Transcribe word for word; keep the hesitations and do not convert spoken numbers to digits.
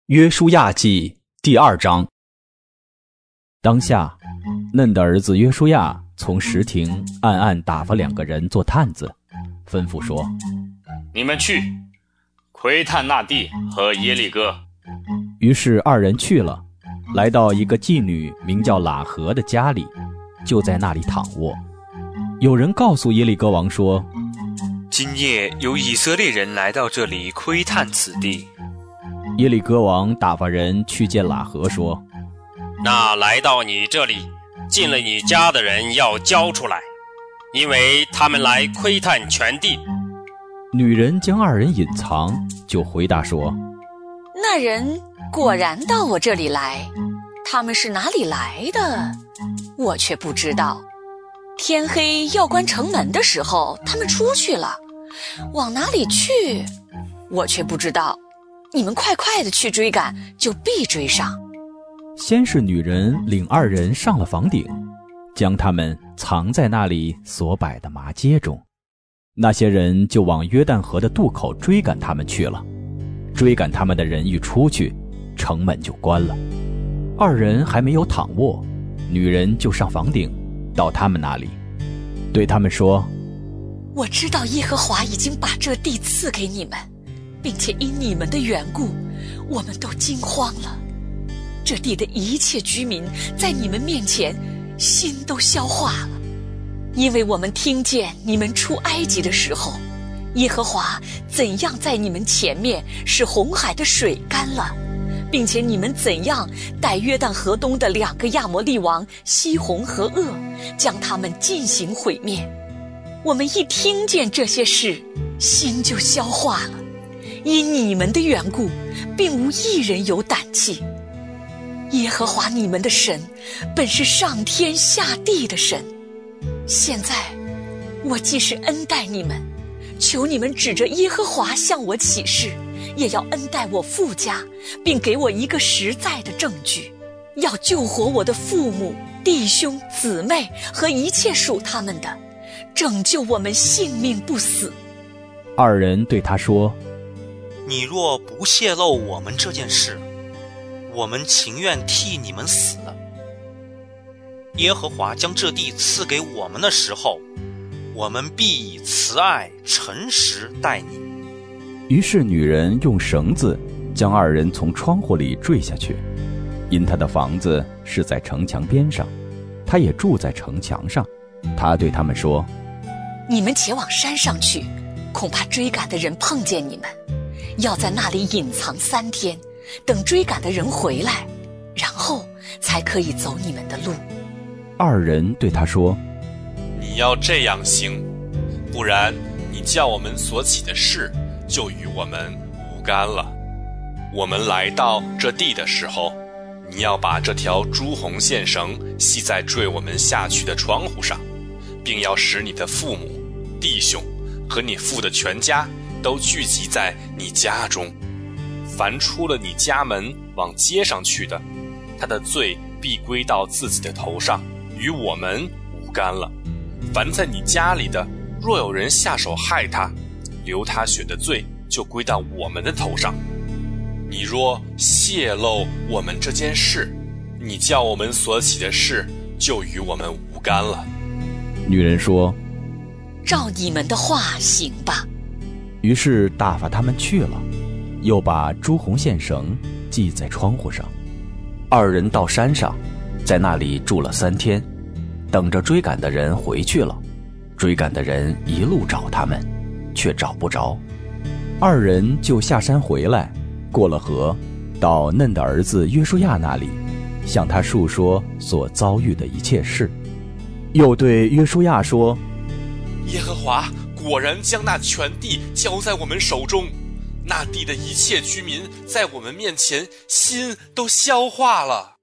约书亚记第二章。当下，嫩的儿子约书亚从石亭暗暗打发两个人做探子，吩咐说： 你们去窥探那地和耶利哥。 于是二人去了，来到一个妓女名叫喇合的家里，就在那里躺卧。有人告诉耶利哥王说： 今夜有以色列人来到这里窥探此地。 耶利哥王打发人去见喇合说： 那来到你这里进了你家的人要交出来，因为他们来窥探全地。 女人将二人隐藏，就回答说： 那人果然到我这里来，他们是哪里来的，我却不知道。天黑要关城门的时候，他们出去了，往哪里去，我却不知道。你们快快的去追赶，就必追上。 先是女人领二人上了房顶，将他们藏在那里所摆的麻街中。那些人就往约旦河的渡口追赶他们去了。追赶他们的人一出去，城门就关了。二人还没有躺卧，女人就上房顶，到他们那里，对他们说： 我知道耶和华已经把这地赐给你们，并且因你们的缘故，我们都惊慌了。这地的一切居民在你们面前心都消化了，因为我们听见你们出埃及的时候，耶和华怎样在你们前面使红海的水干了，并且你们怎样带约旦河东的两个亚摩利王西宏和噩，将他们进行毁灭。我们一听见这些事，心就消化了，因你们的缘故，并无一人有胆气。耶和华你们的神本是上天下地的神，现在我既是恩待你们，求你们指着耶和华向我起誓，也要恩待我父家，并给我一个实在的证据，要救活我的父母、弟兄、姊妹和一切属他们的，拯救我们性命不死。 二人对他说： 你若不泄露我们这件事，我们情愿替你们死。耶和华将这地赐给我们的时候，我们必以慈爱诚实待你。 于是女人用绳子将二人从窗户里坠下去，因她的房子是在城墙边上，她也住在城墙上。她对他们说： 你们且往山上去，恐怕追赶的人碰见你们，要在那里隐藏三天，等追赶的人回来，然后才可以走你们的路。 二人对他说： 你要这样行，不然你叫我们所起的事就与我们无干了。我们来到这地的时候，你要把这条朱红线绳系在坠我们下去的窗户上，并要使你的父母、弟兄和你父的全家都聚集在你家中。凡出了你家门往街上去的，他的罪必归到自己的头上，与我们无干了。凡在你家里的，若有人下手害他，流他血的罪就归到我们的头上。你若泄露我们这件事，你叫我们所起的事就与我们无干了。 女人说： 照你们的话行吧。 于是打发他们去了，又把朱红线绳系在窗户上。二人到山上，在那里住了三天，等着追赶的人回去了。追赶的人一路找他们，却找不着。二人就下山回来，过了河，到嫩的儿子约书亚那里，向他述说所遭遇的一切事。又对约书亚说： 耶和华果然将那全地交在我们手中，那地的一切居民在我们面前心都消化了。